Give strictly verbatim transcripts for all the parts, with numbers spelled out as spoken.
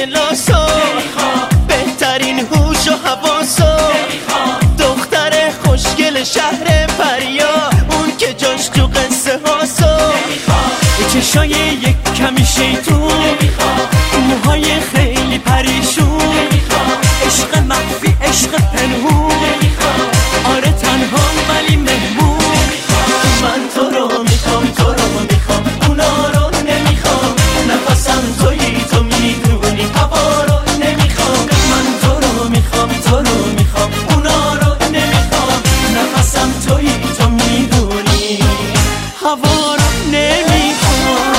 کلاسو بهترین هوش و حواسو دختر خوشگل شهر پریا اون که جاش تو قصه هاسو چشای یک کمی شیطون موهای خیلی پریشون عشق مخفی عشق پنهون آره تنها ولی مهمون من تو رو میخوام تو رو میخوام اونا رو نمیخوام نفسم تویی تو میدونی هوا رو نمیخوام من تو رو میخوام تو رو میخوام اونا رو نمیخوام نفسم تویی تو میدونی هوا رو نمیخوام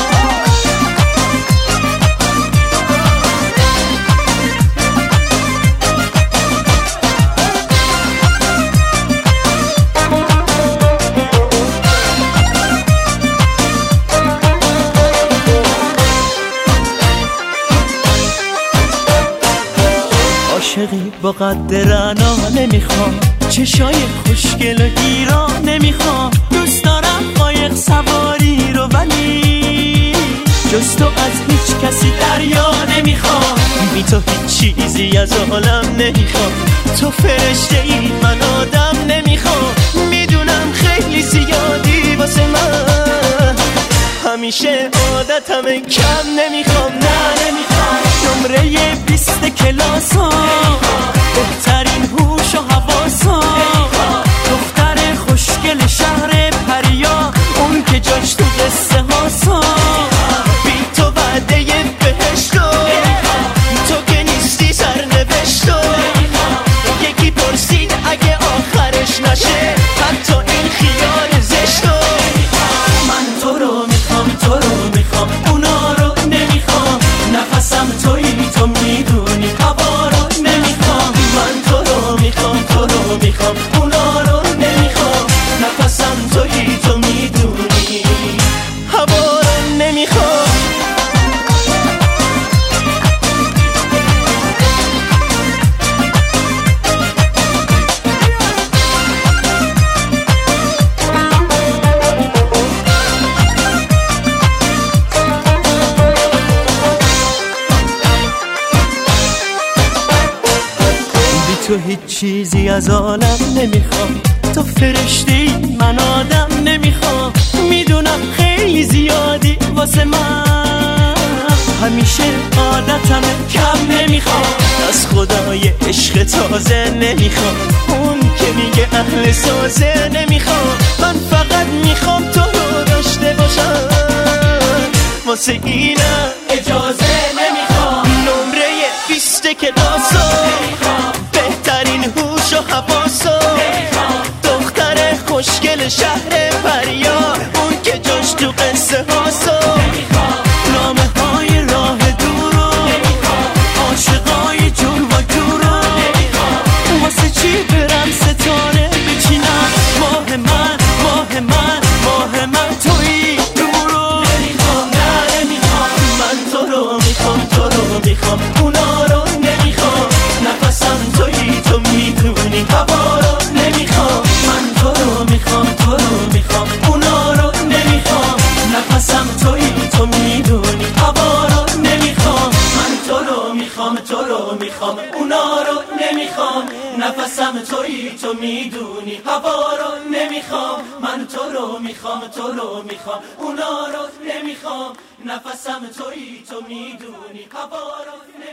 عاشقی با قد رعنا نمیخوام چشای خوشگل و گیرا نمیخوام دوست دارم قایق سواری رو ولی جز تو از هیچ کسی دریا نمیخوام بی تو هیچ چیزی از عالم نمیخوام تو فرشته ای من آدم نمیخوام میدونم خیلی زیادی واسه من همیشه عادتم کم نمیخوام نه نمیخوام نمره بیست کلاسا بهترین هوش و حواسا دختر خوشگل شهر پریا اون که جاش تو قصه هاسا بی تو وعده بهشتو تو که نیستی سرنوشتو یکی پرسید اگه آخرش نشه حتی این خیال زشتو من تو رو میخوام تو رو میخوام اونا رو نمیخوام نفسم تویی تو میدونی هوا رو نمیخوام من تو رو میخوام تو رو میخوام اونا رو نمیخوام نفسم تویی تو میدونی هوا رو نمیخوام تو هیچ چیزی از عالم نمیخوام تو فرشتی من آدم نمیخوام میدونم خیلی زیادی واسه من همیشه عادتم کم نمیخوام از خدای عشق تازه نمیخوام اون که میگه اهل سازه نمیخوام من فقط میخوام تو رو داشته باشم واسه اینم اجازه نمیخوام نمره بیست کلاسو بهترین هوش و حواسو دختر خوشگل شهر پریا اون که جاش تو قصه هاسو نامه های راه دورو عاشقای جور و جورو واسه چی برم ستاره بچینم ماه من ماه من ماه من تویی نورو نمیخوام نه نمیخوام من تو رو میخوام تو رو میخوام اونا رو نمیخوام نفسم تویی تو میدونی هوا رو نمیخوام من تو رو میخوام تو رو میخوام اونا رو نمیخوام نفسم تویی تو میدونی هوا رو نمیخوام من تو رو میخوام تو رو میخوام اونا رو نمیخوام نفسم تویی تو میدونی هوا رو نمیخوام من تو رو میخوام تو رو میخوام اونا رو نمیخوام نفسم تویی تو میدونی هوا رو